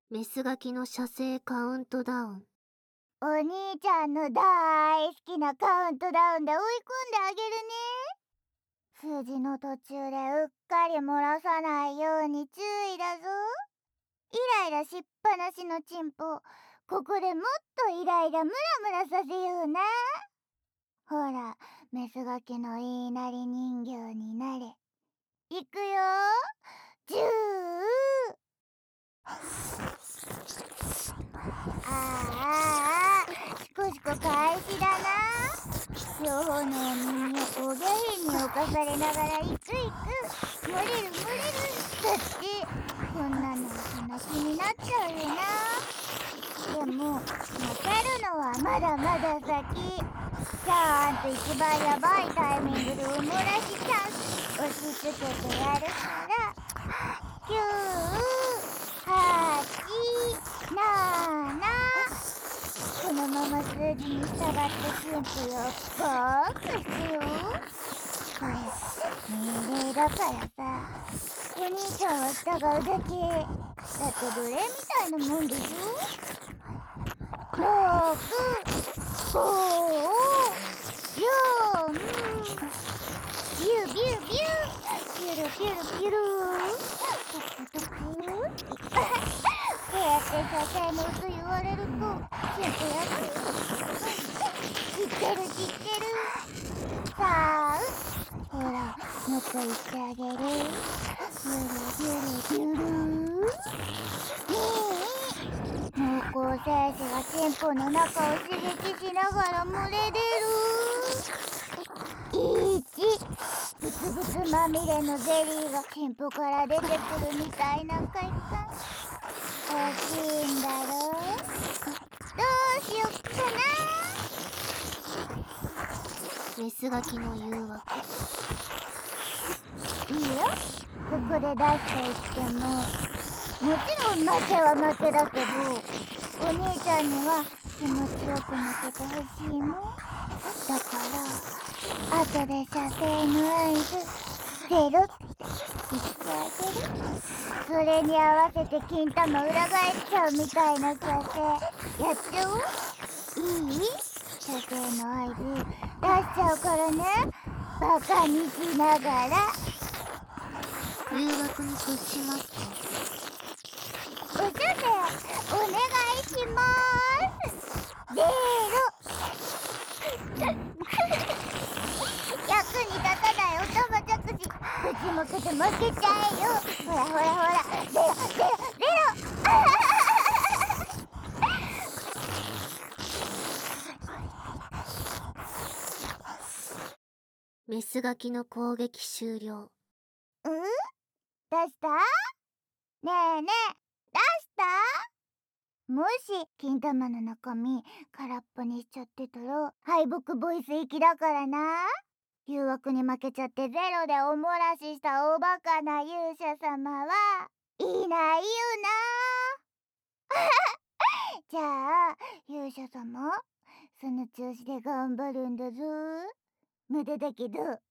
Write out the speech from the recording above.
メスガキの射精カウントダウン。 お兄ちゃんの大好きなカウントダウンで追い込んであげるね。数字の途中でうっかり漏らさないように注意だぞ。イライラしっぱなしのチンポ、ここでもっとイライラムラムラさせような。ほら、メスガキの言いなり人形になれ。いくよ。10。シコシコ開始だな。両方のお耳をお下品に侵されながら行く。漏れる。だってこんなのそんな気になっちゃうよな。でも勝るのはまだまだ先。ちゃんと一番やばいタイミングでおもらしチャンス押し付けてやるから。9、8、7。このまま数字に従って神父をゴークしてよ。これ命令だからさ、お兄ちゃんは従うだけ。だって奴隷みたいなもんでしょ。6、5、4、ビュービュービュー、ピュルピュルピュル、トクトク。こうやって射精の音言われると神父やばいよ。知ってる。さあ、ほらもっと言ってあげる。ピュル濃厚精子がチンポの中を刺激しながら漏れ出る。1、ブツブツまみれのゼリーがチンポから出てくるみたいな快感。欲しいんだろ。どうしよっかメスガキの誘惑。 な。いいよ、ここで出していっても。もちろん負けは負けだけど、お兄ちゃんには気持ちよく負けてほしいもん。だから後で射精の合図ゼロって言ってあげる。それに合わせて金玉裏返っちゃうみたいな射精やっちゃおう。いい？射精の合図出しちゃうからね。バカにしながら。 誘惑に屈しますか？ おしゃべお願いしまーす。ゼロ。役に立たないおたまじゃくし、ぶちまけて負けちゃえよ。ほら、ゼロ。 メスガキの攻撃終了。 出したねえ、出したもし金玉の中身空っぽにしちゃってたら敗北ボイス行きだからな。誘惑に負けちゃってゼロでおもらししたおバカな勇者様はいないよな。じゃあ勇者様、その調子で頑張るんだぞ。無駄だけど